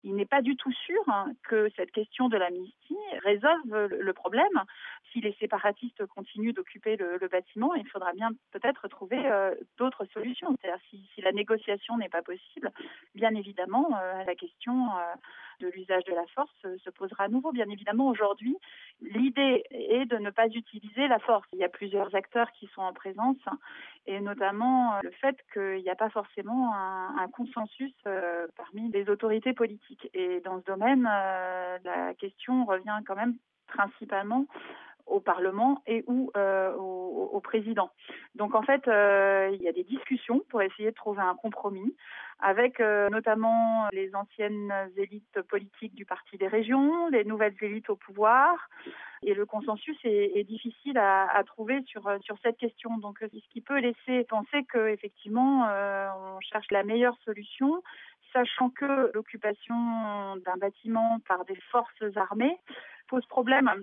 il n'est pas du tout sûr que cette question de l'amnistie résolve le problème. Si les séparatistes continuent d'occuper le bâtiment, il faudra bien peut-être trouver d'autres solutions. C'est-à-dire si la négociation n'est pas possible, bien évidemment, la question de l'usage de la force se posera à nouveau. Bien évidemment, aujourd'hui, l'idée est de ne pas utiliser la force. Il y a plusieurs acteurs qui sont en présence et notamment le fait qu'il n'y a pas forcément un consensus parmi les autorités politiques. Et dans ce domaine, la question revient quand même principalement au Parlement et ou au président. Donc en fait, il y a des discussions pour essayer de trouver un compromis avec notamment les anciennes élites politiques du Parti des régions, les nouvelles élites au pouvoir. Et le consensus est difficile à trouver sur cette question. Donc ce qui peut laisser penser qu'effectivement, on cherche la meilleure solution, sachant que l'occupation d'un bâtiment par des forces armées pose problème